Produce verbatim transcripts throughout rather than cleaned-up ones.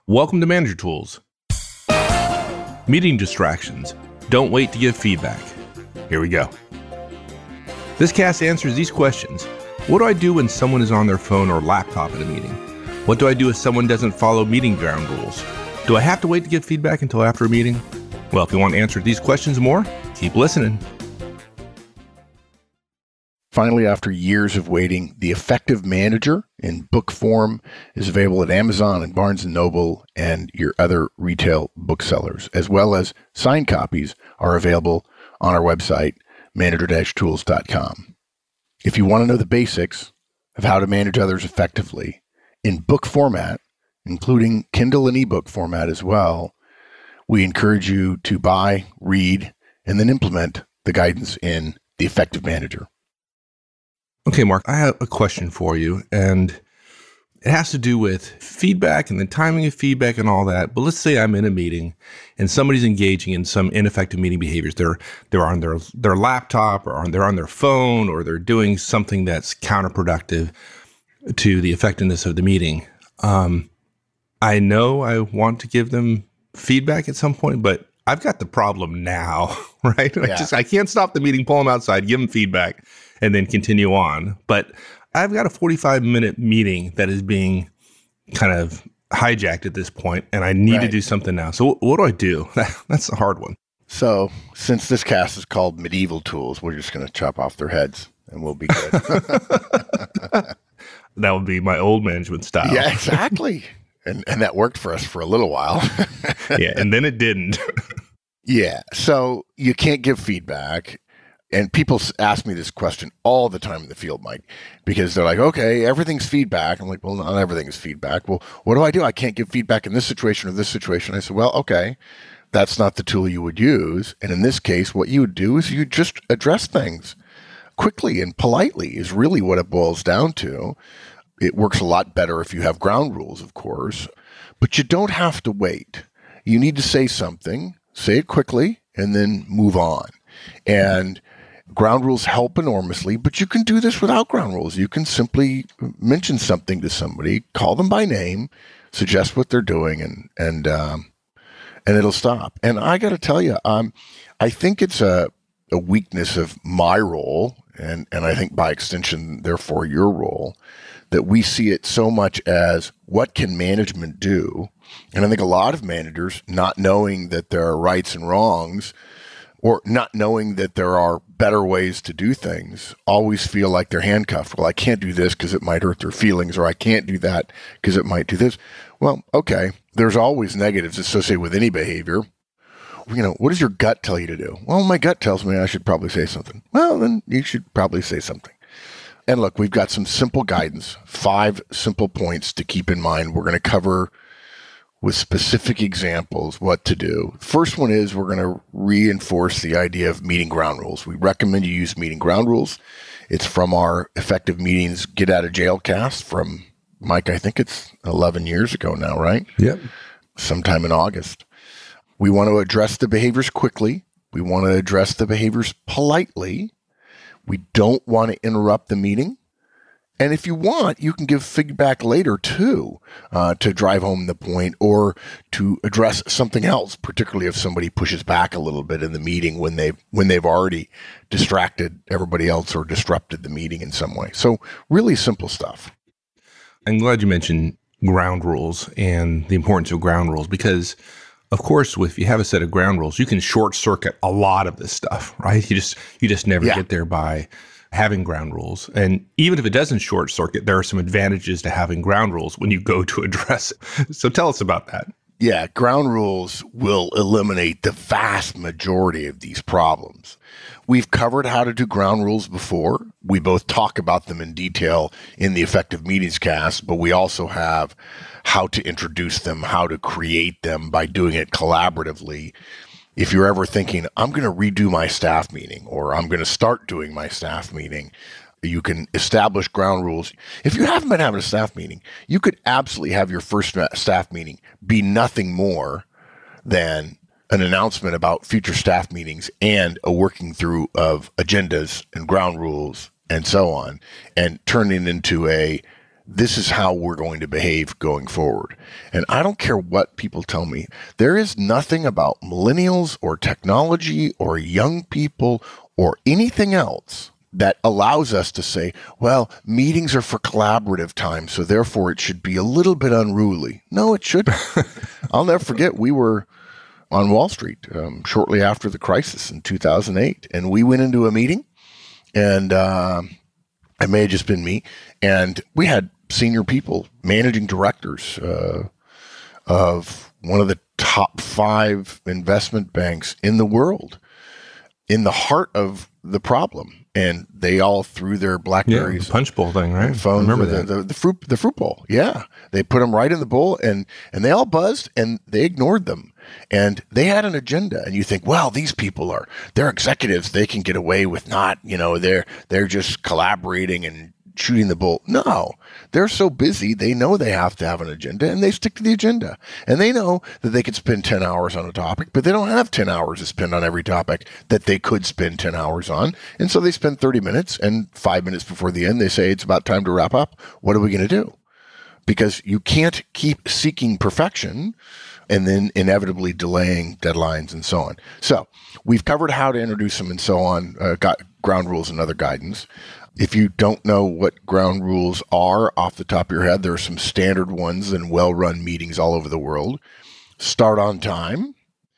Welcome to Manager Tools. Meeting distractions. Don't wait to give feedback. Here we go. This cast answers these questions. What do I do when someone is on their phone or laptop in a meeting? What do I do if someone doesn't follow meeting ground rules? Do I have to wait to give feedback until after a meeting? Well, if you want to answer these questions and more, keep listening. Finally, after years of waiting, The Effective Manager in book form is available at Amazon and Barnes and Noble and your other retail booksellers, as well as signed copies are available on our website, manager dash tools dot com. If you want to know the basics of how to manage others effectively in book format, including Kindle and ebook format as well, we encourage you to buy, read, and then implement the guidance in The Effective Manager. Okay, Mark, I have a question for you, and it has to do with feedback and the timing of feedback and all that. But let's say I'm in a meeting and somebody's engaging in some ineffective meeting behaviors. They're they're on their their laptop or on, they're on their phone, or they're doing something that's counterproductive to the effectiveness of the meeting. Um, I know I want to give them feedback at some point, but I've got the problem now, right? Yeah. I just I can't stop the meeting, pull them outside, give them feedback, and then continue on. But I've got a forty-five minute meeting that is being kind of hijacked at this point, and I need Right. to do something now. So what, what do I do? That's a hard one. So since this cast is called Medieval Tools, we're just going to chop off their heads and we'll be good. That would be my old management style. Yeah, exactly. And and that worked for us for a little while. Yeah, and then it didn't. Yeah. So you can't give feedback. And people s- ask me this question all the time in the field, Mike, because they're like, okay, everything's feedback. I'm like, well, not everything is feedback. Well, what do I do? I can't give feedback in this situation or this situation. I said, well, okay, that's not the tool you would use. And in this case, what you would do is you just address things quickly and politely is really what it boils down to. It works a lot better if you have ground rules, of course, but you don't have to wait. You need to say something, say it quickly, and then move on. And ground rules help enormously, but you can do this without ground rules. You can simply mention something to somebody, call them by name, suggest what they're doing, and and um, and it'll stop. And I got to tell you, um, I think it's a, a weakness of my role, and and I think by extension, therefore, your role, that we see it so much as what can management do? And I think a lot of managers, not knowing that there are rights and wrongs, or not knowing that there are better ways to do things, always feel like they're handcuffed. Well, I can't do this because it might hurt their feelings, or I can't do that because it might do this. Well, okay, there's always negatives associated with any behavior. You know, what does your gut tell you to do? Well, my gut tells me I should probably say something. Well, then you should probably say something. And look, we've got some simple guidance, five simple points to keep in mind. We're going to cover with specific examples what to do. First one is we're going to reinforce the idea of meeting ground rules. We recommend you use meeting ground rules. It's from our Effective Meetings Get Out of Jail cast from, Mike, I think it's eleven years ago now, right? Yep. Sometime in August. We want to address the behaviors quickly. We want to address the behaviors politely. We don't want to interrupt the meeting. And if you want, you can give feedback later too, uh, to drive home the point or to address something else, particularly if somebody pushes back a little bit in the meeting when they've, when they've already distracted everybody else or disrupted the meeting in some way. So really simple stuff. I'm glad you mentioned ground rules and the importance of ground rules, because of course, if you have a set of ground rules, you can short circuit a lot of this stuff, right? You just, you just never Yeah. get there by having ground rules. And even if it doesn't short circuit, there are some advantages to having ground rules when you go to address it. So tell us about that. Yeah, ground rules will eliminate the vast majority of these problems. We've covered how to do ground rules before. We both talk about them in detail in the Effective Meetings cast, but we also have how to introduce them, how to create them by doing it collaboratively. If you're ever thinking, I'm going to redo my staff meeting, or I'm going to start doing my staff meeting, you can establish ground rules. If you haven't been having a staff meeting, you could absolutely have your first staff meeting be nothing more than an announcement about future staff meetings and a working through of agendas and ground rules and so on, and turn it into a this is how we're going to behave going forward. And I don't care what people tell me. There is nothing about millennials or technology or young people or anything else that allows us to say, well, meetings are for collaborative time, so therefore it should be a little bit unruly. No, it shouldn't. I'll never forget, we were on Wall Street um, shortly after the crisis in two thousand eight, and we went into a meeting, and uh, it may have just been me, and we had senior people, managing directors uh, of one of the top five investment banks in the world, in the heart of the problem. And they all threw their Blackberries, yeah, the punch bowl thing, right? Phones, I remember the, that. The, the, the fruit, the fruit bowl. Yeah, they put them right in the bowl, and and they all buzzed, and they ignored them, and they had an agenda. And you think, well, these people are they're executives; they can get away with not, you know, they're they're just collaborating and shooting the bull. No, they're so busy. They know they have to have an agenda, and they stick to the agenda. And they know that they could spend ten hours on a topic, but they don't have ten hours to spend on every topic that they could spend ten hours on. And so they spend thirty minutes, and five minutes before the end, they say, it's about time to wrap up. What are we going to do? Because you can't keep seeking perfection and then inevitably delaying deadlines and so on. So we've covered how to introduce them and so on, uh, got ground rules and other guidance. If you don't know what ground rules are off the top of your head, there are some standard ones in well-run meetings all over the world. Start on time.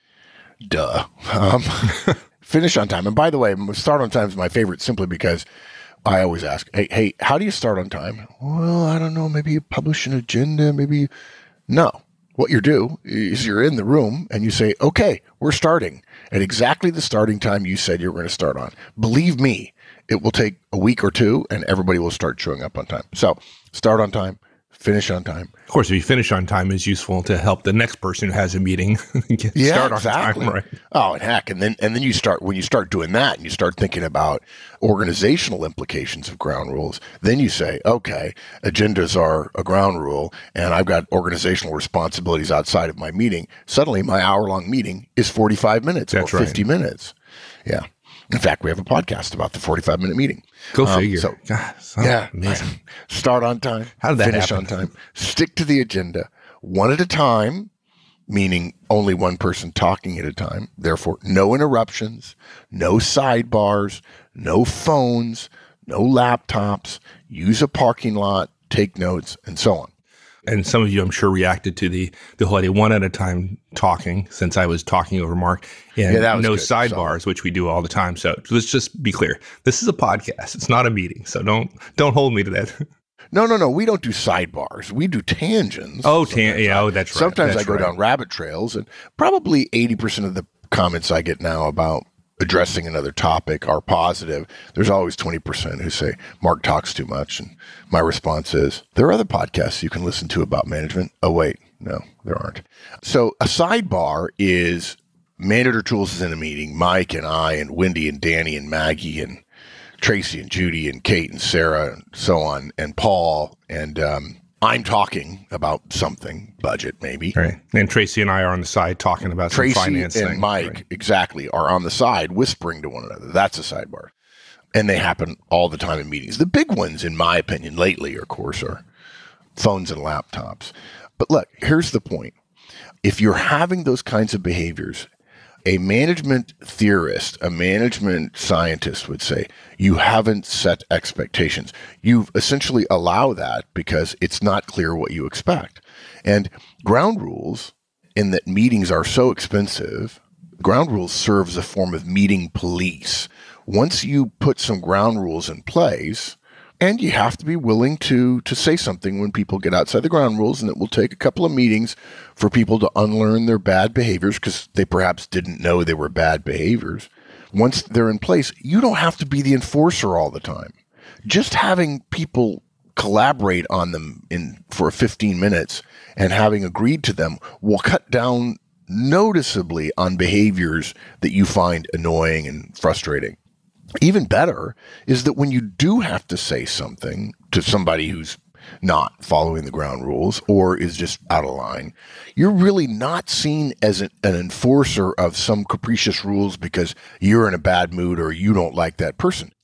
Duh. Um, finish on time. And by the way, start on time is my favorite simply because I always ask, hey, hey, how do you start on time? Well, I don't know. Maybe you publish an agenda. Maybe. You... No. What you do is you're in the room and you say, okay, we're starting at exactly the starting time you said you were going to start on. Believe me, it will take a week or two and everybody will start showing up on time. So start on time, finish on time. Of course, if you finish on time, it's useful to help the next person who has a meeting get yeah, start exactly. on time. Right? Oh, and heck, and then and then you start when you start doing that and you start thinking about organizational implications of ground rules, then you say, okay, agendas are a ground rule and I've got organizational responsibilities outside of my meeting. Suddenly my hour-long meeting is forty-five minutes That's or right. fifty minutes. Yeah. In fact, we have a podcast about the forty-five minute meeting. Go Um, figure. so, God, so yeah, amazing. Start on time. How did that finish happen? on time. Stick to the agenda, one at a time, meaning only one person talking at a time. Therefore, no interruptions, no sidebars, no phones, no laptops. Use a parking lot, take notes, and so on. And some of you, I'm sure, reacted to the the whole idea one at a time talking, since I was talking over Mark, and Yeah, that was no good. sidebars, which we do all the time. So let's just be clear: this is a podcast; it's not a meeting. So don't don't hold me to that. No, no, no. We don't do sidebars. We do tangents. Oh, Sometimes tan- yeah, I- oh, that's right. Sometimes That's I go right. down rabbit trails, and probably eighty percent of the comments I get now about addressing another topic are positive. There's always twenty percent who say, Mark talks too much. And my response is, there are other podcasts you can listen to about management. Oh, wait. No, there aren't. So a sidebar is Manager Tools is in a meeting. Mike and I and Wendy and Danny and Maggie and Tracy and Judy and Kate and Sarah and so on, and Paul, and um, I'm talking about something, budget maybe. Right. And Tracy and I are on the side talking about Tracy some finance and thing. Mike, Right. exactly, are on the side whispering to one another. That's a sidebar. And they happen all the time in meetings. The big ones, in my opinion, lately, of course, are phones and laptops. But look, here's the point. If you're having those kinds of behaviors, a management theorist, a management scientist would say, you haven't set expectations. You essentially allow that because it's not clear what you expect. And ground rules, in that meetings are so expensive, ground rules serve as a form of meeting police. Once you put some ground rules in place, and you have to be willing to to say something when people get outside the ground rules, and it will take a couple of meetings for people to unlearn their bad behaviors because they perhaps didn't know they were bad behaviors. Once they're in place, you don't have to be the enforcer all the time. Just having people collaborate on them in for fifteen minutes and having agreed to them will cut down noticeably on behaviors that you find annoying and frustrating. Even better is that when you do have to say something to somebody who's not following the ground rules or is just out of line, you're really not seen as an, an enforcer of some capricious rules because you're in a bad mood or you don't like that person.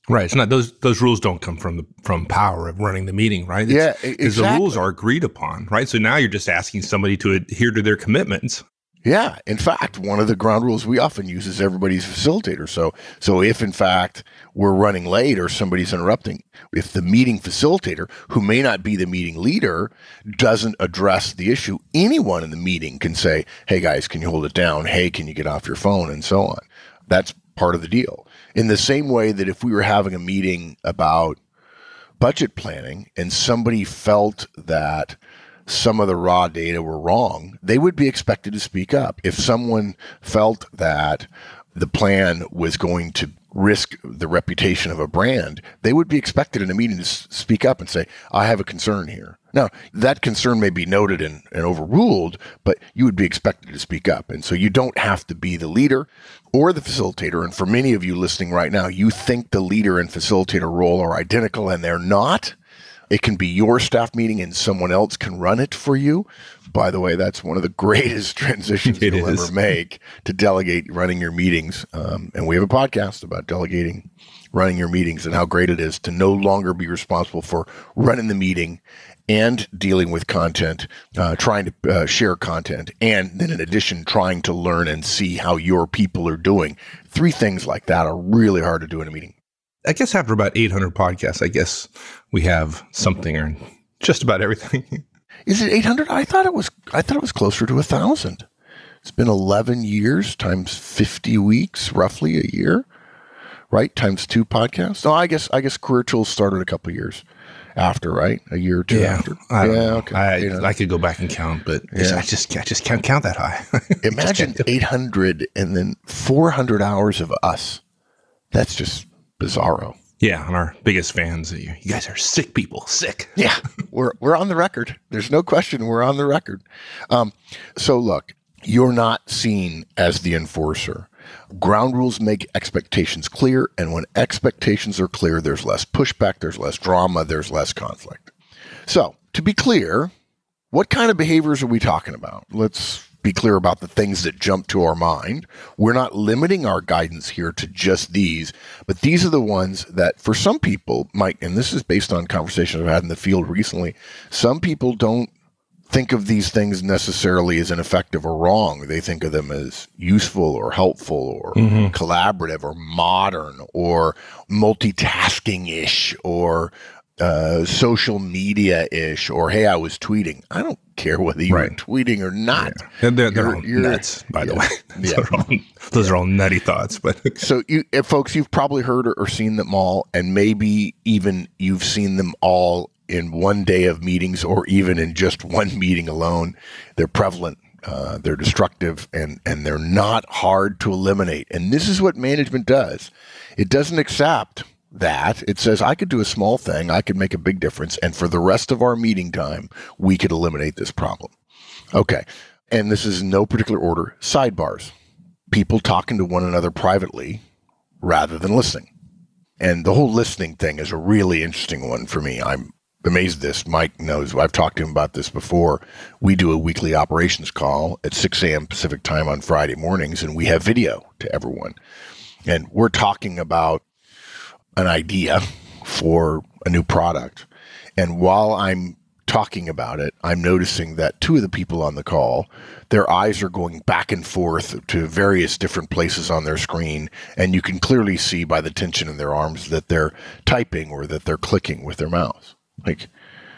Right. It's not those those rules don't come from the from power of running the meeting, right? It's, Yeah, because exactly. the rules are agreed upon, right? So now you're just asking somebody to adhere to their commitments. Yeah. In fact, one of the ground rules we often use is everybody's facilitator. So, so if in fact we're running late or somebody's interrupting, if the meeting facilitator, who may not be the meeting leader, doesn't address the issue, anyone in the meeting can say, "Hey guys, can you hold it down? Hey, can you get off your phone?" And so on. That's part of the deal. In the same way that if we were having a meeting about budget planning and somebody felt that some of the raw data were wrong, they would be expected to speak up. If someone felt that the plan was going to risk the reputation of a brand, they would be expected in a meeting to s- speak up and say, "I have a concern here." Now, that concern may be noted and, and overruled, but you would be expected to speak up. And so you don't have to be the leader or the facilitator. And for many of you listening right now, you think the leader and facilitator role are identical, and they're not. It can be your staff meeting and someone else can run it for you. By the way, that's one of the greatest transitions It you'll is. ever make, to delegate running your meetings. Um, and we have a podcast about delegating running your meetings and how great it is to no longer be responsible for running the meeting and dealing with content, uh, trying to uh, share content, and then in addition, trying to learn and see how your people are doing. Three things like that are really hard to do in a meeting. I guess after about eight hundred podcasts, I guess we have something or just about everything. Is it eight hundred? I thought it was. I thought it was closer to a thousand. It's been eleven years times fifty weeks, roughly a year, right? Times two podcasts. No, I guess. I guess Career Tools started a couple of years after, right? A year or two Yeah, after. I don't yeah, know. okay. I, You know. I could go back and count, but it's- Yeah. I just I just can't count that high. Imagine eight hundred and then four hundred hours of us. That's just bizarro. Yeah, and our biggest fans, you you guys are sick people, sick. Yeah, we're we're on the record. There's no question we're on the record. Um, so look, you're not seen as the enforcer. Ground rules make expectations clear, and when expectations are clear, there's less pushback, there's less drama, there's less conflict. So, to be clear, what kind of behaviors are we talking about? Let's be clear about the things that jump to our mind. We're not limiting our guidance here to just these, but these are the ones that for some people might, and this is based on conversations I've had in the field recently, some people don't think of these things necessarily as ineffective or wrong. They think of them as useful or helpful or Mhm. collaborative or modern or multitasking-ish or uh, social media-ish or, hey, I was tweeting. I don't care whether you Right. were tweeting or not. And they're, they're You're- all you're- nuts, by the yeah. way. Yeah. Those, are all, those are all nutty thoughts. But So, you, uh, folks, you've probably heard or, or seen them all, and maybe even you've seen them all in one day of meetings or even in just one meeting alone. They're prevalent, uh, they're destructive, and, and they're not hard to eliminate. And this is what management does. It doesn't accept that. It says, I could do a small thing, I could make a big difference, and for the rest of our meeting time, we could eliminate this problem. Okay. And this is in no particular order. Sidebars. People talking to one another privately rather than listening. And the whole listening thing is a really interesting one for me. I'm amazed at this. Mike knows. I've talked to him about this before. We do a weekly operations call at six a.m. Pacific time on Friday mornings, and we have video to everyone. And we're talking about an idea for a new product. And while I'm talking about it, I'm noticing that two of the people on the call, their eyes are going back and forth to various different places on their screen. And you can clearly see by the tension in their arms that they're typing or that they're clicking with their mouse. Like,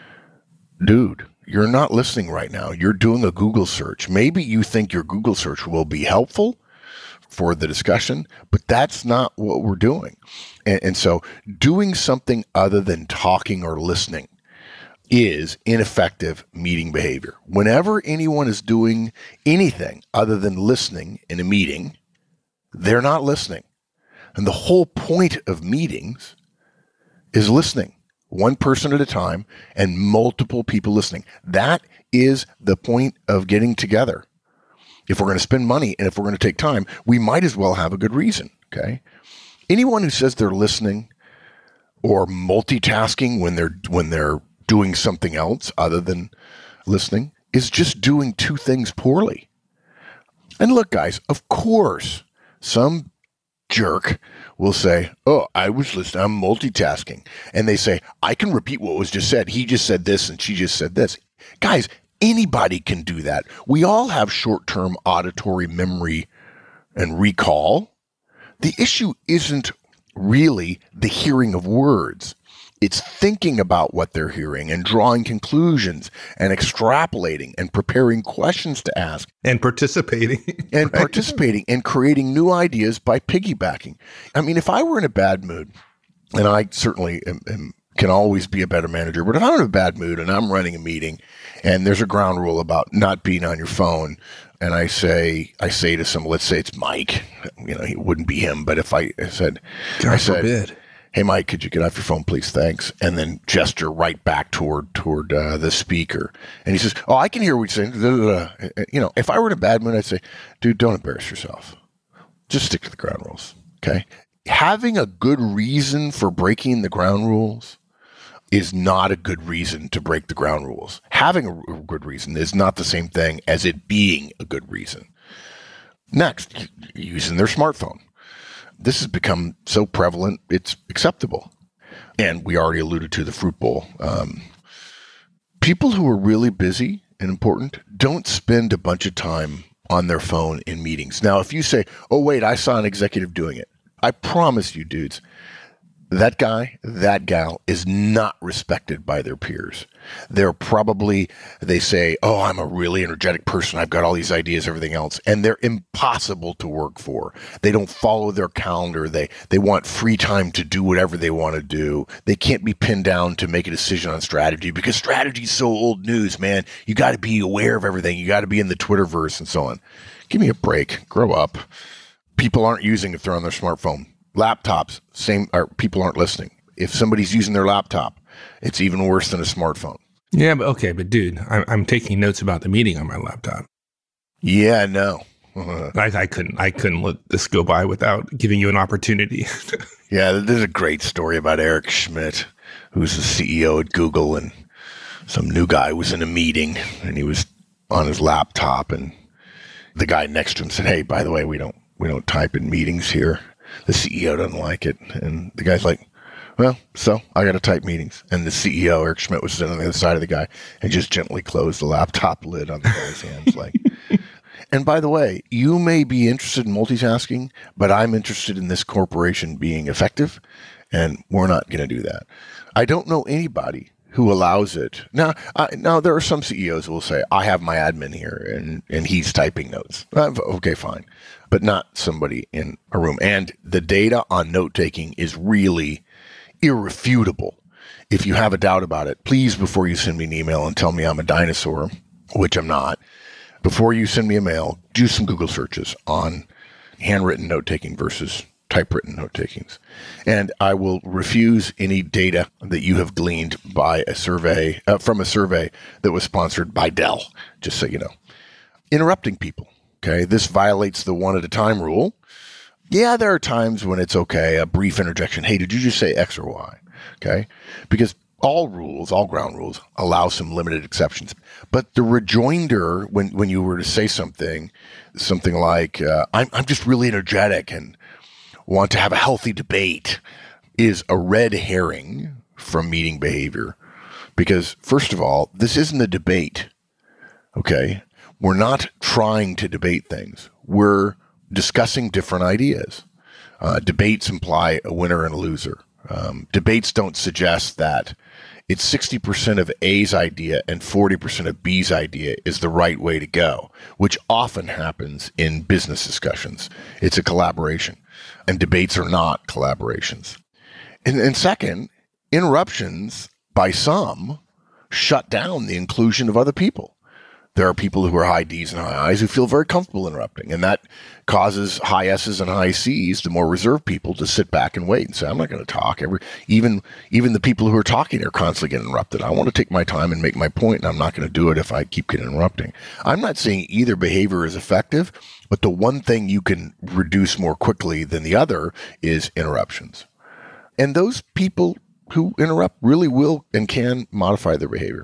dude, you're not listening right now. You're doing a Google search. Maybe you think your Google search will be helpful for the discussion, but that's not what we're doing. And, and so doing something other than talking or listening is ineffective meeting behavior. Whenever anyone is doing anything other than listening in a meeting, they're not listening. And the whole point of meetings is listening, one person at a time and multiple people listening. That is the point of getting together. If we're going to spend money and if we're going to take time, we might as well have a good reason, okay? Anyone who says they're listening or multitasking when they're when they're doing something else other than listening is just doing two things poorly. And look, guys, of course, some jerk will say, oh, I was listening, I'm multitasking. And they say, I can repeat what was just said. He just said this and she just said this. Guys, anybody can do that. We all have short-term auditory memory and recall. The issue isn't really the hearing of words. It's thinking about what they're hearing and drawing conclusions and extrapolating and preparing questions to ask. And participating. and right? participating and creating new ideas by piggybacking. I mean, if I were in a bad mood, and I certainly am, am, can always be a better manager, but if I'm in a bad mood and I'm running a meeting and there's a ground rule about not being on your phone, and I say, I say to some, let's say it's Mike, you know, it wouldn't be him, but if I, I said, God I said, forbid. Hey, Mike, could you get off your phone, please? Thanks. And then gesture right back toward toward uh, the speaker. And he says, oh, I can hear what you're saying. You know, if I were in a bad mood, I'd say, dude, don't embarrass yourself. Just stick to the ground rules, okay? Having a good reason for breaking the ground rules is not a good reason to break the ground rules. Having a good reason is not the same thing as it being a good reason. Next, using their smartphone. This has become so prevalent, it's acceptable. And we already alluded to the fruit bowl. Um, people who are really busy and important don't spend a bunch of time on their phone in meetings. Now, if you say, oh, wait, I saw an executive doing it. I promise you, dudes, that guy, that gal is not respected by their peers. They're probably, they say, oh, I'm a really energetic person. I've got all these ideas, everything else. And they're impossible to work for. They don't follow their calendar. They they want free time to do whatever they want to do. They can't be pinned down to make a decision on strategy because strategy is so old news, man. You got to be aware of everything. You got to be in the Twitterverse and so on. Give me a break. Grow up. People aren't using if they're on their smartphone. Laptops, same, or people aren't listening. If somebody's using their laptop, it's even worse than a smartphone. Yeah, but okay, but dude, I'm, I'm taking notes about the meeting on my laptop. Yeah, no. I, I couldn't, I couldn't let this go by without giving you an opportunity. Yeah, there's a great story about Eric Schmidt, who's the C E O at Google, and some new guy was in a meeting, and he was on his laptop, and the guy next to him said, "Hey, by the way, we don't we don't type in meetings here." The C E O doesn't like it. And the guy's like, well, so I got to type meetings. And the C E O, Eric Schmidt, was sitting on the other side of the guy and just gently closed the laptop lid on the guy's hands. Like, and by the way, you may be interested in multitasking, but I'm interested in this corporation being effective, and we're not going to do that. I don't know anybody who allows it. Now, I, now there are some C E Os who will say, I have my admin here, and, and he's typing notes. Uh, okay, fine. But not somebody in a room. And the data on note-taking is really irrefutable. If you have a doubt about it, please, before you send me an email and tell me I'm a dinosaur, which I'm not, before you send me a mail, do some Google searches on handwritten note-taking versus typewritten note-takings. And I will refuse any data that you have gleaned by a survey, uh, from a survey that was sponsored by Dell, just so you know. Interrupting people. Okay, this violates the one at a time rule. Yeah, there are times when it's okay, a brief interjection. Hey, did you just say X or Y? Okay, because all rules, all ground rules, allow some limited exceptions. But the rejoinder, when, when you were to say something, something like, uh, I'm, I'm just really energetic and want to have a healthy debate, is a red herring from meeting behavior. Because, first of all, this isn't a debate, okay? We're not trying to debate things. We're discussing different ideas. Uh, debates imply a winner and a loser. Um, debates don't suggest that it's sixty percent of A's idea and forty percent of B's idea is the right way to go, which often happens in business discussions. It's a collaboration, and debates are not collaborations. And, and second, interruptions by some shut down the inclusion of other people. There are people who are high D's and high I's who feel very comfortable interrupting, and that causes high S's and high C's, the more reserved people, to sit back and wait and say, I'm not going to talk. Every, even, even the people who are talking are constantly getting interrupted. I want to take my time and make my point, and I'm not going to do it if I keep getting interrupting. I'm not saying either behavior is effective, but the one thing you can reduce more quickly than the other is interruptions. And those people who interrupt really will and can modify their behavior.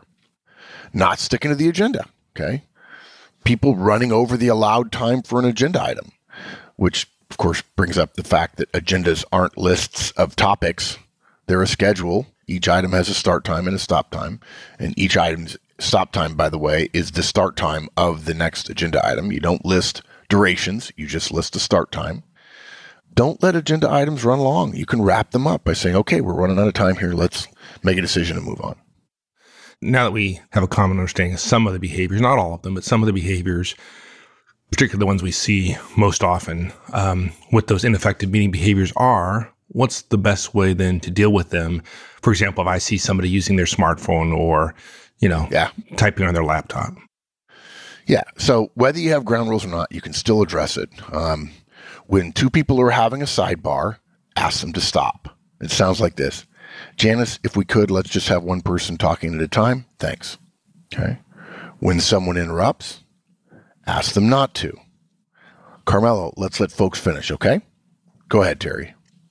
Not sticking to the agenda. Okay. People running over the allowed time for an agenda item, which of course, brings up the fact that agendas aren't lists of topics. They're a schedule. Each item has a start time and a stop time. And each item's stop time, by the way, is the start time of the next agenda item. You don't list durations. You just list the start time. Don't let agenda items run long. You can wrap them up by saying, okay, we're running out of time here. Let's make a decision and move on. Now that we have a common understanding of some of the behaviors, not all of them, but some of the behaviors, particularly the ones we see most often, um, what those ineffective meeting behaviors are, what's the best way then to deal with them? For example, if I see somebody using their smartphone or, you know, yeah. typing on their laptop. Yeah. So whether you have ground rules or not, you can still address it. Um, when two people are having a sidebar, ask them to stop. It sounds like this. Janice, if we could, let's just have one person talking at a time. Thanks. Okay. When someone interrupts, ask them not to. Carmelo, let's let folks finish, okay? Go ahead, Terry.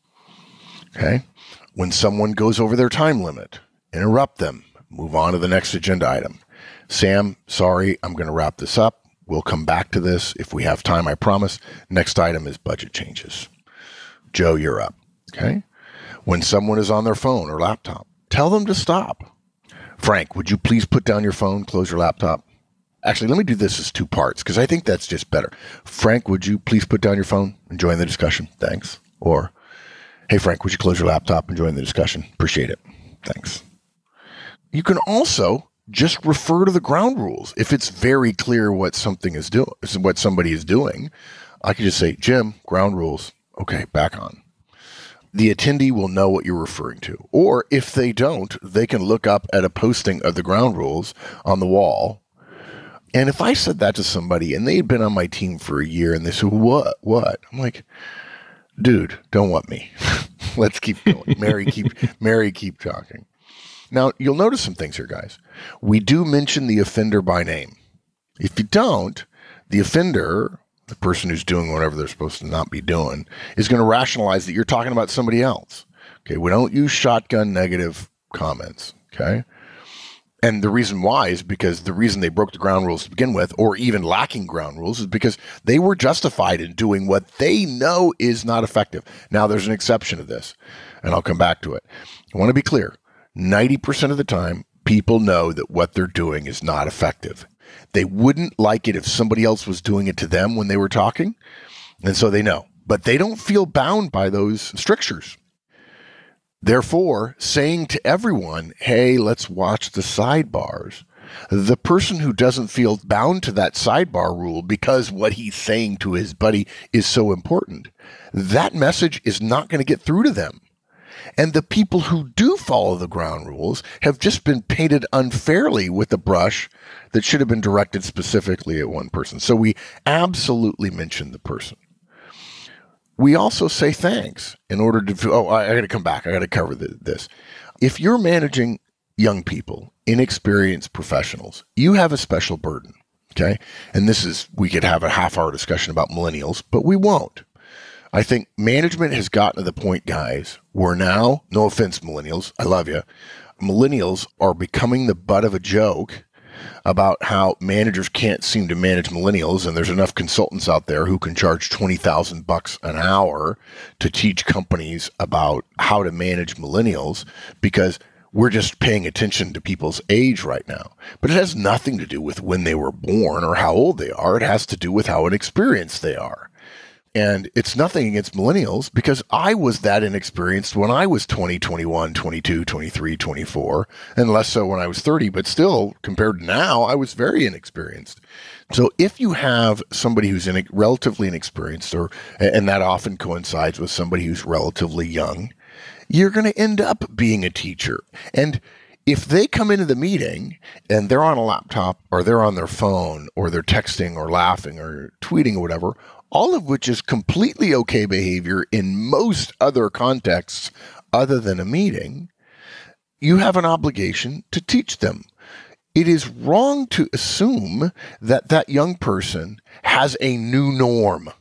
Okay. When someone goes over their time limit, interrupt them. Move on to the next agenda item. Sam, sorry, I'm going to wrap this up. We'll come back to this if we have time, I promise. Next item is budget changes. Joe, you're up. Okay. When someone is on their phone or laptop, tell them to stop. Frank, would you please put down your phone, close your laptop? Actually, let me do this as two parts because I think that's just better. Frank, would you please put down your phone? Enjoying the discussion. Thanks. Or, hey, Frank, would you close your laptop? Enjoying the discussion. Appreciate it. Thanks. You can also just refer to the ground rules. If it's very clear what something is doing, what somebody is doing, I can just say, Jim, ground rules. Okay, back on. The attendee will know what you're referring to. Or if they don't, they can look up at a posting of the ground rules on the wall. And if I said that to somebody and they had been on my team for a year and they said, what, what? I'm like, dude, don't want me. Let's keep going. Mary, keep, Mary, keep talking. Now, you'll notice some things here, guys. We do mention the offender by name. If you don't, the offender, the person who's doing whatever they're supposed to not be doing, is going to rationalize that you're talking about somebody else. Okay, we don't use shotgun negative comments, okay? And the reason why is because the reason they broke the ground rules to begin with, or even lacking ground rules, is because they were justified in doing what they know is not effective. Now, there's an exception to this, and I'll come back to it. I want to be clear. ninety percent of the time, people know that what they're doing is not effective. They wouldn't like it if somebody else was doing it to them when they were talking, and so they know. But they don't feel bound by those strictures. Therefore, saying to everyone, hey, let's watch the sidebars, the person who doesn't feel bound to that sidebar rule because what he's saying to his buddy is so important, that message is not going to get through to them. And the people who do follow the ground rules have just been painted unfairly with a brush that should have been directed specifically at one person. So we absolutely mention the person. We also say thanks in order to, oh, I, I got to come back. I got to cover the, this. If you're managing young people, inexperienced professionals, you have a special burden, okay? And this is, we could have a half hour discussion about millennials, but we won't. I think management has gotten to the point, guys, where now, no offense, millennials, I love you, millennials are becoming the butt of a joke about how managers can't seem to manage millennials, and there's enough consultants out there who can charge twenty thousand bucks an hour to teach companies about how to manage millennials because we're just paying attention to people's age right now. But it has nothing to do with when they were born or how old they are. It has to do with how inexperienced they are. And it's nothing against millennials because I was that inexperienced when I was twenty, twenty-one, twenty-two, twenty-three, twenty-four, and less so when I was thirty. But still, compared to now, I was very inexperienced. So if you have somebody who's in, relatively inexperienced, or and that often coincides with somebody who's relatively young, you're going to end up being a teacher. And if they come into the meeting and they're on a laptop or they're on their phone or they're texting or laughing or tweeting or whatever, all of which is completely okay behavior in most other contexts other than a meeting, you have an obligation to teach them. It is wrong to assume that that young person has a new norm,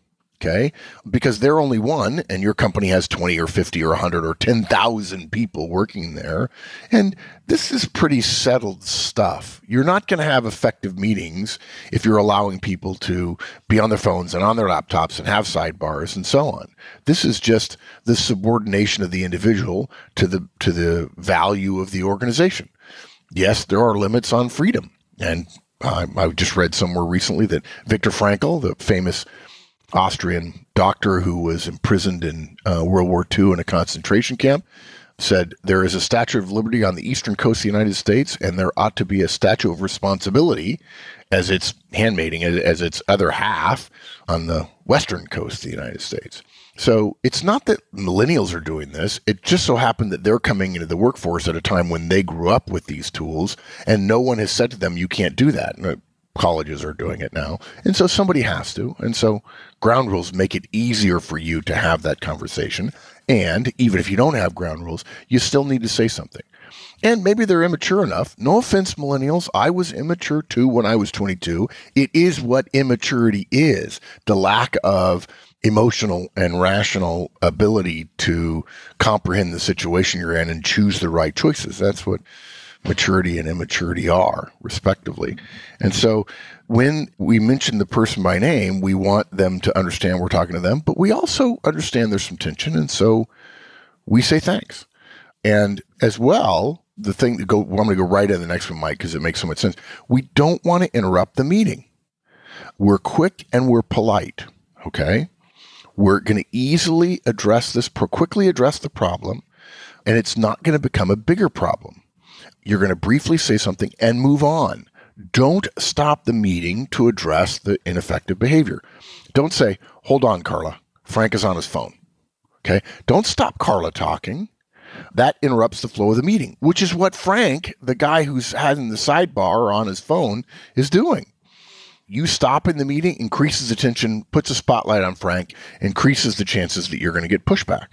Okay, because they're only one and your company has twenty or fifty or one hundred or ten thousand people working there. And this is pretty settled stuff. You're not going to have effective meetings if you're allowing people to be on their phones and on their laptops and have sidebars and so on. This is just the subordination of the individual to the to the value of the organization. Yes, there are limits on freedom. And uh, I just read somewhere recently that Viktor Frankl, the famous Austrian doctor who was imprisoned in uh, World War Two in a concentration camp, said there is a Statue of Liberty on the eastern coast of the United States, and there ought to be a Statue of Responsibility as its handmaiding, as, as its other half on the western coast of the United States. So it's not that millennials are doing this. It just so happened that they're coming into the workforce at a time when they grew up with these tools, and no one has said to them, you can't do that. And colleges are doing it now. And so somebody has to. And so ground rules make it easier for you to have that conversation. And even if you don't have ground rules, you still need to say something. And maybe they're immature enough. No offense, millennials. I was immature too when I was twenty-two. It is what immaturity is. The lack of emotional and rational ability to comprehend the situation you're in and choose the right choices. That's what maturity and immaturity are, respectively. And so when we mention the person by name, we want them to understand we're talking to them, but we also understand there's some tension. And so we say thanks. And as well, the thing that go, well, I'm going to go right in the next one, Mike, because it makes so much sense. We don't want to interrupt the meeting. We're quick and we're polite. Okay. We're going to easily address this, quickly address the problem, and it's not going to become a bigger problem. You're going to briefly say something and move on. Don't stop the meeting to address the ineffective behavior. Don't say, hold on, Carla. Frank is on his phone. Okay. Don't stop Carla talking. That interrupts the flow of the meeting, which is what Frank, the guy who's having the sidebar on his phone, is doing. You stopping the meeting increases attention, puts a spotlight on Frank, increases the chances that you're going to get pushback.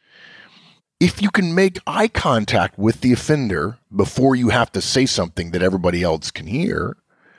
If you can make eye contact with the offender before you have to say something that everybody else can hear,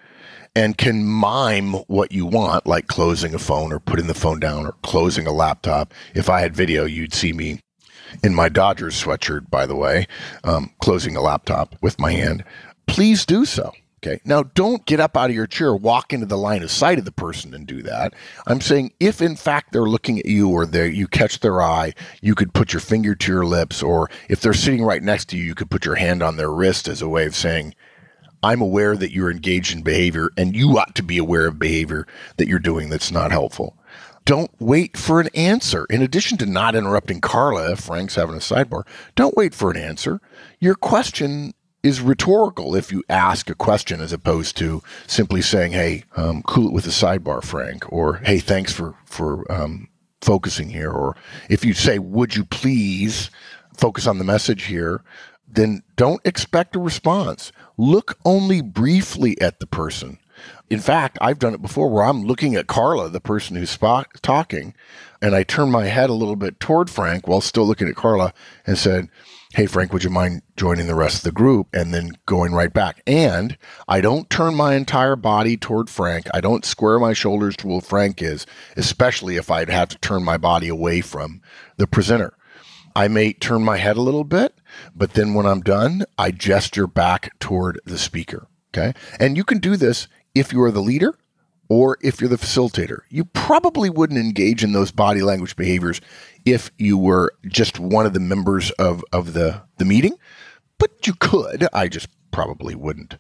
and can mime what you want, like closing a phone or putting the phone down or closing a laptop. If I had video, you'd see me in my Dodgers sweatshirt, by the way, um, closing a laptop with my hand. Please do so. Okay. Now, don't get up out of your chair, walk into the line of sight of the person and do that. I'm saying if, in fact, they're looking at you or they you catch their eye, you could put your finger to your lips, or if they're sitting right next to you, you could put your hand on their wrist as a way of saying, I'm aware that you're engaged in behavior, and you ought to be aware of behavior that you're doing that's not helpful. Don't wait for an answer. In addition to not interrupting Carla if Frank's having a sidebar, don't wait for an answer. Your question is rhetorical if you ask a question as opposed to simply saying, hey, um, cool it with a sidebar, Frank, or hey, thanks for, for um, focusing here. Or if you say, would you please focus on the message here, then don't expect a response. Look only briefly at the person. In fact, I've done it before where I'm looking at Carla, the person who's sp- talking, and I turn my head a little bit toward Frank while still looking at Carla and said, hey, Frank, would you mind joining the rest of the group? And then going right back. And I don't turn my entire body toward Frank. I don't square my shoulders to where Frank is, especially if I'd have to turn my body away from the presenter. I may turn my head a little bit, but then when I'm done, I gesture back toward the speaker. Okay. And you can do this if you are the leader or if you're the facilitator. You probably wouldn't engage in those body language behaviors if you were just one of the members of, of the, the meeting, but you could. I just probably wouldn't.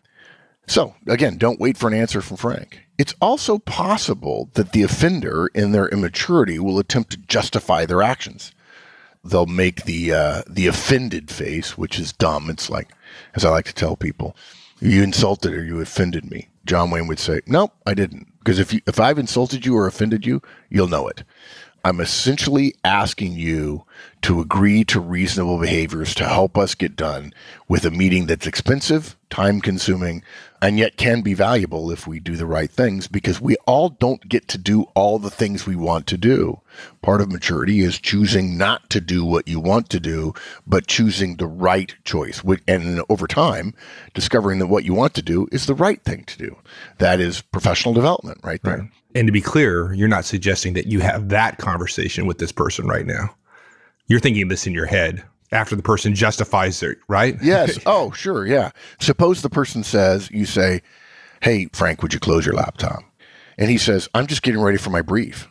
So again, don't wait for an answer from Frank. It's also possible that the offender in their immaturity will attempt to justify their actions. They'll make the uh, the offended face, which is dumb. It's like, as I like to tell people, you insulted or you offended me. John Wayne would say, nope, I didn't. Because if you, if I've insulted you or offended you, you'll know it. I'm essentially asking you to agree to reasonable behaviors to help us get done with a meeting that's expensive, time consuming, and yet can be valuable if we do the right things, because we all don't get to do all the things we want to do. Part of maturity is choosing not to do what you want to do, but choosing the right choice. And over time, discovering that what you want to do is the right thing to do. That is professional development right there. Right. And to be clear, you're not suggesting that you have that conversation with this person right now. You're thinking this in your head after the person justifies it, right? Yes. Oh, sure. Yeah. Suppose the person says, you say, hey, Frank, would you close your laptop? And he says, I'm just getting ready for my brief.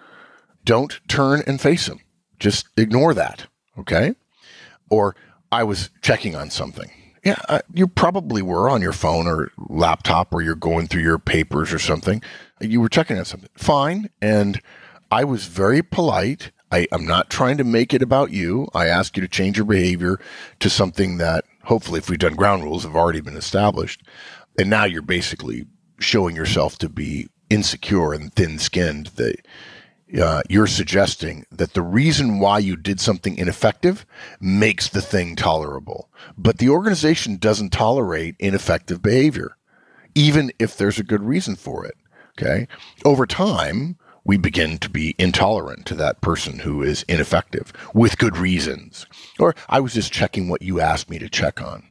Don't turn and face him. Just ignore that. Okay. Or I was checking on something. Yeah, uh, you probably were on your phone or laptop, or you're going through your papers or something. You were checking on something. Fine. And I was very polite. I, I'm not trying to make it about you. I asked you to change your behavior to something that hopefully, if we've done ground rules, have already been established. And now you're basically showing yourself to be insecure and thin-skinned. That uh, you're suggesting that the reason why you did something ineffective makes the thing tolerable. But the organization doesn't tolerate ineffective behavior, even if there's a good reason for it. Okay. Over time, we begin to be intolerant to that person who is ineffective with good reasons. Or I was just checking what you asked me to check on.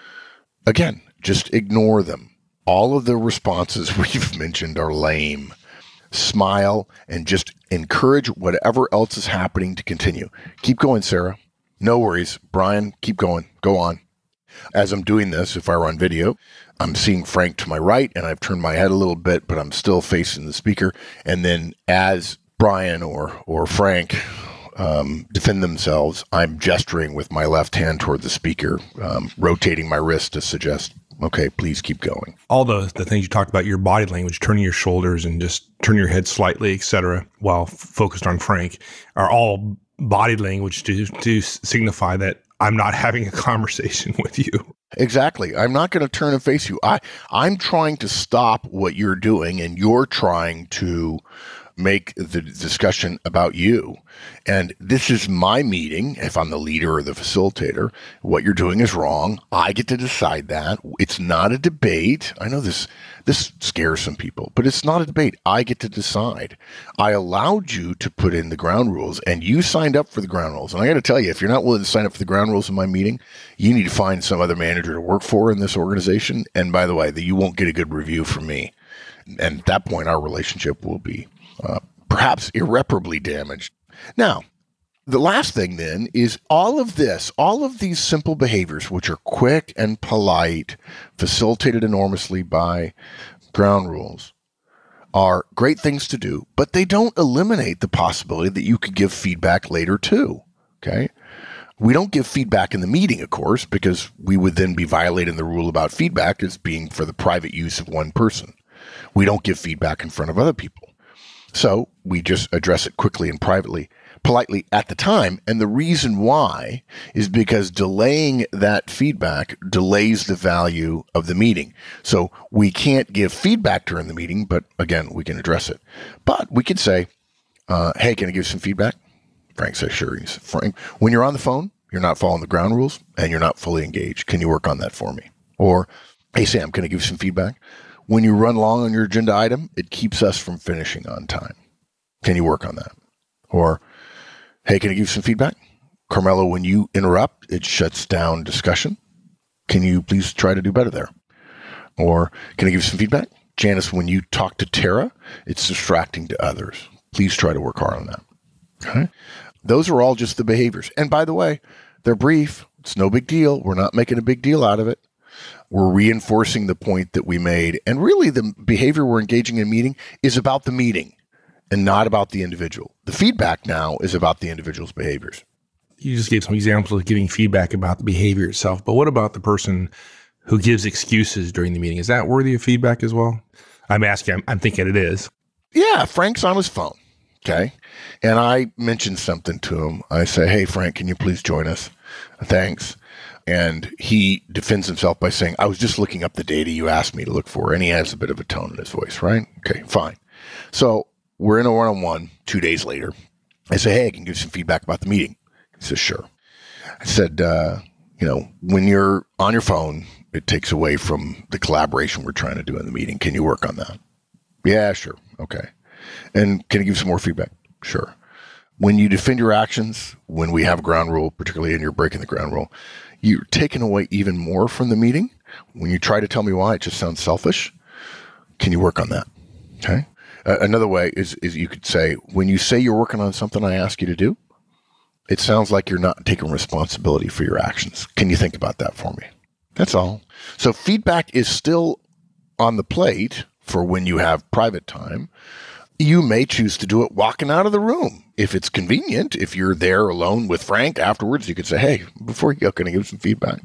Again, just ignore them. All of the responses we've mentioned are lame. Smile and just encourage whatever else is happening to continue. Keep going, Sarah. No worries. Brian, keep going. Go on. As I'm doing this, if I were on video, I'm seeing Frank to my right, and I've turned my head a little bit, but I'm still facing the speaker. And then as Brian or or Frank um, defend themselves, I'm gesturing with my left hand toward the speaker, um, rotating my wrist to suggest, okay, please keep going. All the, the things you talked about, your body language, turning your shoulders and just turn your head slightly, et cetera, while f- focused on Frank, are all body language to to signify that I'm not having a conversation with you. Exactly. I'm not going to turn and face you. I, I'm trying to stop what you're doing, and you're trying to make the discussion about you. And this is my meeting. If I'm the leader or the facilitator, what you're doing is wrong. I get to decide that. It's not a debate. I know this this scares some people, but it's not a debate. I get to decide. I allowed you to put in the ground rules, and you signed up for the ground rules. And I got to tell you, if you're not willing to sign up for the ground rules in my meeting, you need to find some other manager to work for in this organization. And by the way, that you won't get a good review from me. And at that point, our relationship will be Uh, perhaps irreparably damaged. Now, the last thing then is all of this, all of these simple behaviors, which are quick and polite, facilitated enormously by ground rules, are great things to do, but they don't eliminate the possibility that you could give feedback later too. Okay. We don't give feedback in the meeting, of course, because we would then be violating the rule about feedback as being for the private use of one person. We don't give feedback in front of other people. So we just address it quickly and privately, politely at the time. And the reason why is because delaying that feedback delays the value of the meeting. So we can't give feedback during the meeting, but again, we can address it. But we could say, uh, hey, can I give some feedback? Frank says, sure. He says, Frank, when you're on the phone, you're not following the ground rules and you're not fully engaged. Can you work on that for me? Or, hey, Sam, can I give you some feedback? When you run long on your agenda item, it keeps us from finishing on time. Can you work on that? Or, hey, can I give you some feedback? Carmelo, when you interrupt, it shuts down discussion. Can you please try to do better there? Or, can I give you some feedback? Janice, when you talk to Tara, it's distracting to others. Please try to work hard on that. Okay? Those are all just the behaviors. And by the way, they're brief. It's no big deal. We're not making a big deal out of it. We're reinforcing the point that we made. And really, the behavior we're engaging in a meeting is about the meeting and not about the individual. The feedback now is about the individual's behaviors. You just gave some examples of giving feedback about the behavior itself, but what about the person who gives excuses during the meeting? Is that worthy of feedback as well? I'm asking, I'm, I'm thinking it is. Yeah, Frank's on his phone, okay? And I mentioned something to him. I say, hey, Frank, can you please join us? Thanks. And he defends himself by saying, I was just looking up the data you asked me to look for. And he has a bit of a tone in his voice, right? Okay, fine. So we're in a one-on-one two days later. I say, hey, I can give you some feedback about the meeting. He says, sure. I said, uh, you know, when you're on your phone, It takes away from the collaboration we're trying to do in the meeting. Can you work on that? Yeah, sure. Okay. And can you give some more feedback? Sure. When you defend your actions, when we have a ground rule, particularly and you're breaking the ground rule, you're taking away even more from the meeting. When you try to tell me why, it just sounds selfish. Can you work on that? Okay. Uh, another way is, is you could say, when you say you're working on something I ask you to do, it sounds like you're not taking responsibility for your actions. Can you think about that for me? That's all. So feedback is still on the plate for when you have private time. You may choose to do it walking out of the room. If it's convenient, if you're there alone with Frank afterwards, you could say, hey, before you go, can I give some feedback?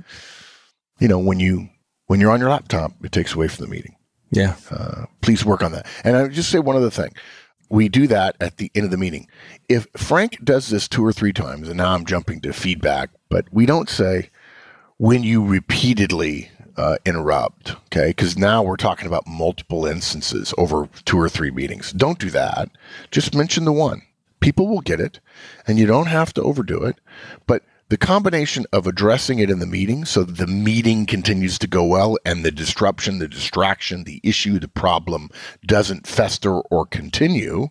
You know, when, you, when you're on your laptop, it takes away from the meeting. Yeah. Uh, please work on that. And I would just say one other thing. We do that at the end of the meeting. If Frank does this two or three times, and now I'm jumping to feedback, but we don't say when you repeatedly uh, interrupt, okay? Because now we're talking about multiple instances over two or three meetings. Don't do that. Just mention the one. People will get it, and you don't have to overdo it. But the combination of addressing it in the meeting so that the meeting continues to go well and the disruption, the distraction, the issue, the problem doesn't fester or continue,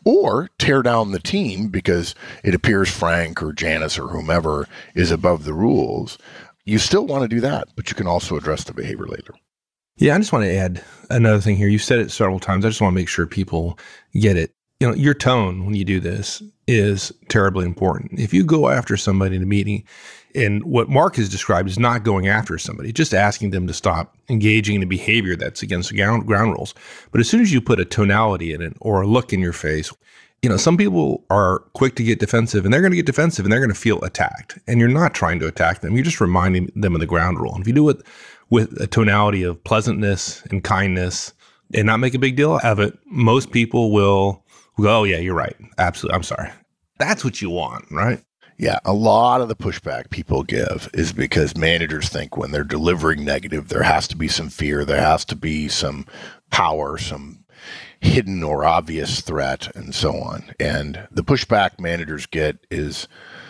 or tear down the team because it appears Frank or Janice or whomever is above the rules. You still want to do that, but you can also address the behavior later. Yeah, I just want to add another thing here. You've said it several times. I just want to make sure people get it. You know, your tone when you do this is terribly important. If you go after somebody in a meeting, and what Mark has described is not going after somebody, just asking them to stop engaging in a behavior that's against the ground, ground rules. But as soon as you put a tonality in it or a look in your face, you know, some people are quick to get defensive, and they're going to get defensive and they're going to feel attacked. And you're not trying to attack them. You're just reminding them of the ground rule. And if you do it with a tonality of pleasantness and kindness and not make a big deal of it, most people will go, oh, yeah, you're right. Absolutely. I'm sorry. That's what you want, right? Yeah, a lot of the pushback people give is because managers think when they're delivering negative, there has to be some fear, there has to be some power, some hidden or obvious threat, and so on. And the pushback managers get is,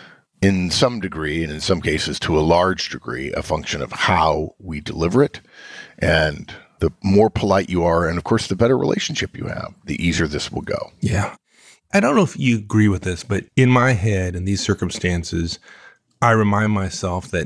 in some degree, and in some cases to a large degree, a function of how we deliver it. And the more polite you are, and of course, the better relationship you have, the easier this will go. Yeah. I don't know if you agree with this, but in my head, in these circumstances, I remind myself that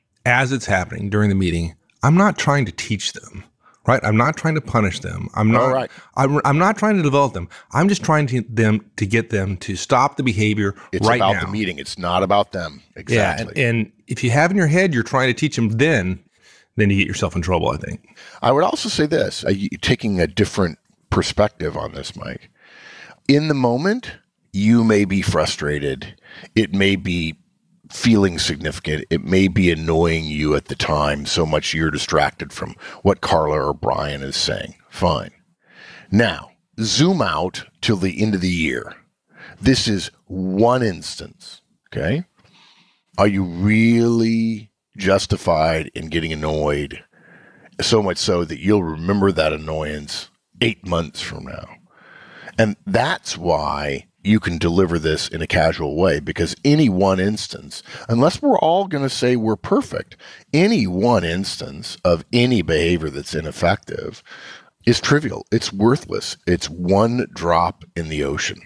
as it's happening during the meeting, I'm not trying to teach them, right? I'm not trying to punish them. I'm not, All right. I'm, I'm not trying to develop them. I'm just trying to them to get them to stop the behavior it's right now. It's about the meeting. It's not about them. Exactly. Yeah, and, and if you have in your head, you're trying to teach them then, then you get yourself in trouble, I think. I would also say this, uh, taking a different perspective on this, Mike. In the moment, you may be frustrated. It may be feeling significant. It may be annoying you at the time so much you're distracted from what Carla or Brian is saying. Fine. Now, zoom out till the end of the year. This is one instance, okay? Are you really justified in getting annoyed so much so that you'll remember that annoyance eight months from now? And that's why you can deliver this in a casual way, because any one instance, unless we're all going to say we're perfect, any one instance of any behavior that's ineffective is trivial. It's worthless. It's one drop in the ocean.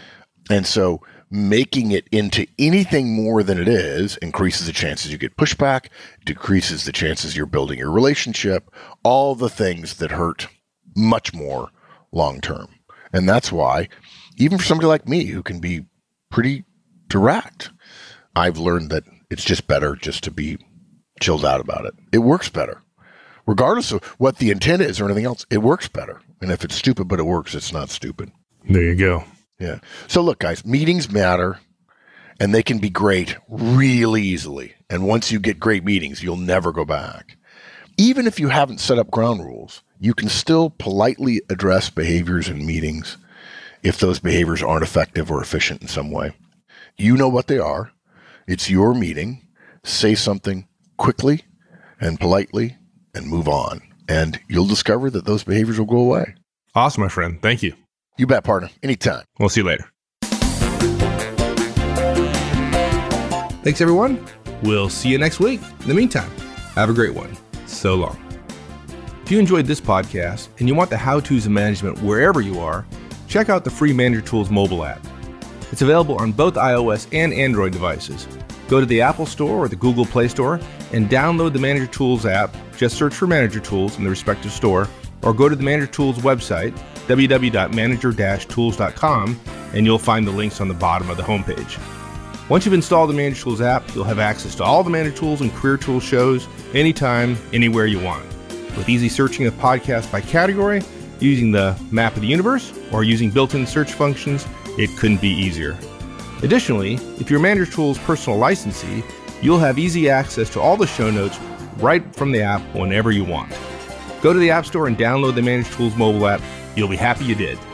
And so making it into anything more than it is increases the chances you get pushback, decreases the chances you're building your relationship, all the things that hurt much more long term. And that's why, even for somebody like me who can be pretty direct, I've learned that it's just better just to be chilled out about it. It works better. Regardless of what the intent is or anything else, it works better. And if it's stupid but it works, it's not stupid. There you go. Yeah. So look, guys, meetings matter, and they can be great really easily. And once you get great meetings, you'll never go back. Even if you haven't set up ground rules, you can still politely address behaviors in meetings if those behaviors aren't effective or efficient in some way. You know what they are. It's your meeting. Say something quickly and politely and move on. And you'll discover that those behaviors will go away. Awesome, my friend. Thank you. You bet, partner. Anytime. We'll see you later. Thanks, everyone. We'll see you next week. In the meantime, have a great one. so long. If you enjoyed this podcast and you want the how-tos of management wherever you are, check out the free Manager Tools mobile app. It's available on both iOS and Android devices. Go to the Apple Store or the Google Play Store and download the Manager Tools app. Just search for Manager Tools in the respective store, or go to the Manager Tools website, w w w dot manager dash tools dot com, and you'll find the links on the bottom of the homepage. Once you've installed the Manager Tools app, you'll have access to all the Manager Tools and Career Tools shows anytime, anywhere you want. With easy searching of podcasts by category, using the map of the universe, or using built-in search functions, it couldn't be easier. Additionally, if you're a Manager Tools personal licensee, you'll have easy access to all the show notes right from the app whenever you want. Go to the App Store and download the Manager Tools mobile app. You'll be happy you did.